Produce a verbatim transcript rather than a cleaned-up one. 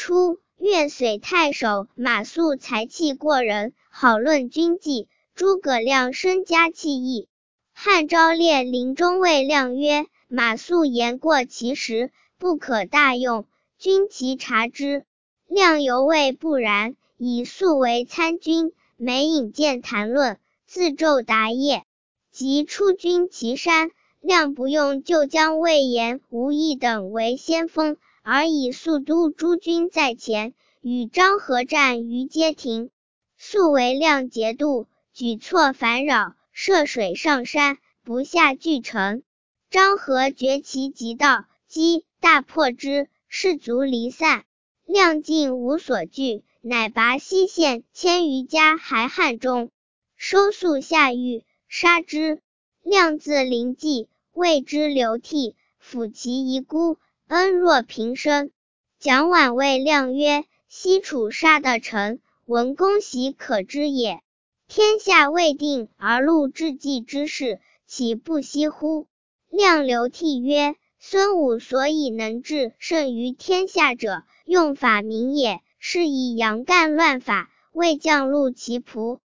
初，越绥太守马谡才气过人，好论军纪，诸葛亮深加气议。汉昭烈临中谓亮曰：马谡言过其实，不可大用，君其察之。亮犹谓不然，以素为参军，每引荐谈论，自昼答业。及出军祁山，亮不用就将魏延、吴懿等为先锋，而以速督诸军在前，与张合战于街亭。素为亮节度，举措烦扰，涉水上山，不下巨城。张合觉其急到，击大破之，士卒离散。亮尽无所惧，乃拔西县千余家还汉中，收粟下狱，杀之。亮自临济，谓之流涕，抚其遗孤，恩若平生。蒋琬谓亮曰：西楚杀得臣，闻公喜可知也。天下未定而戮至济之事，岂不惜乎？亮流涕曰：孙武所以能治胜于天下者，用法明也，是以杨干乱法，为将戮其仆。